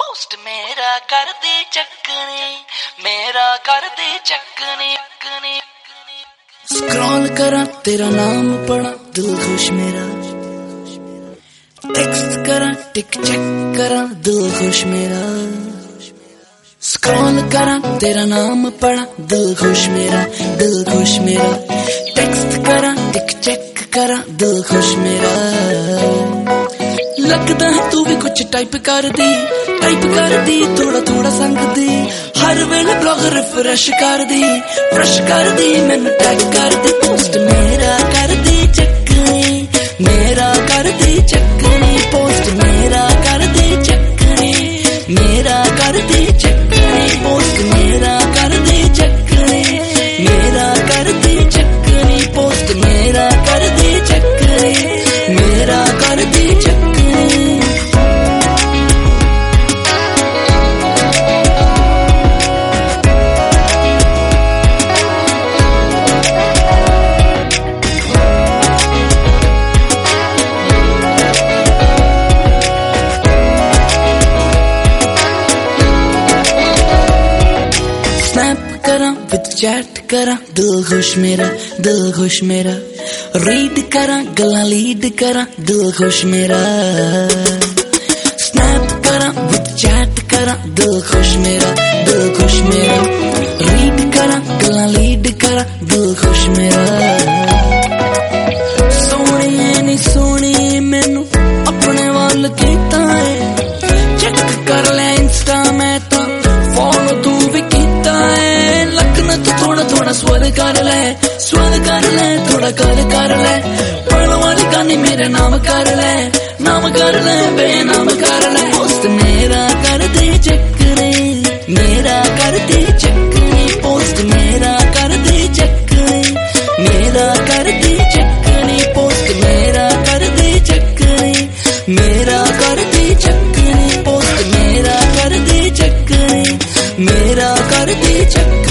Post मेरा कर दे चक्कने, मेरा कर दे चक्कने। स्क्रॉल करा तेरा नाम पढ़ा दिल खुश मेरा, टेक्स्ट करा टिक चेक करा दिल खुश मेरा। स्क्रॉल करा तेरा नाम पढ़ा दिल खुश मेरा, दिल खुश मेरा। टेक्स्ट करा टिक चेक करा दिल खुश मेरा। लगदा है तू भी कुछ टाइप कर दी थोड़ा थोड़ा संग दी। हर वेले ब्लॉग रिफ्रेश कर दी मैनू टैग कर दी। पोस्ट मेरा कर दी चक्कनी, मेरा कर दी चक्कनी। पोस्ट मेरा कर दी चक्कनी, मेरा कर दी चक्कनी। पोस्ट मेरा कर दी चक्कनी, मेरा कर दी चक्कनी। पोस्ट मेरा कर दी चक्कनी, मेरा कर दी चक्कनी। विद चैट करा दिल खुश मेरा, दिल खुश मेरा। रीड करा गल्लां लीड करा दिल खुश मेरा। स्नैप करा विद चैट करा दिल खुश मेरा, दिल खुश मेरा। रीड करा गल्लां लीड करा दिल खुश मेरा। सोहणी नी सोहणी मैनू अपने वाल कीता है, चेक कर ले इंस्टा मैं तां फॉलो तू भी कीता है। थोड़ा थोड़ा स्वर कर ले थोड़ा कर ले। पढ़ने वाली गानी मेरे नाम कर ले बेनाम कर ले। पोस्ट मेरा कर दे चक्कनी, मेरा कर दे चक्कनी। पोस्ट मेरा कर दे चक्कनी, मेरा कर दे चक्कनी। पोस्ट मेरा कर दे चक्कनी, मेरा कर दे चक्कनी। पोस्ट मेरा कर दे चक्कनी, मेरा कर दे चक्कनी।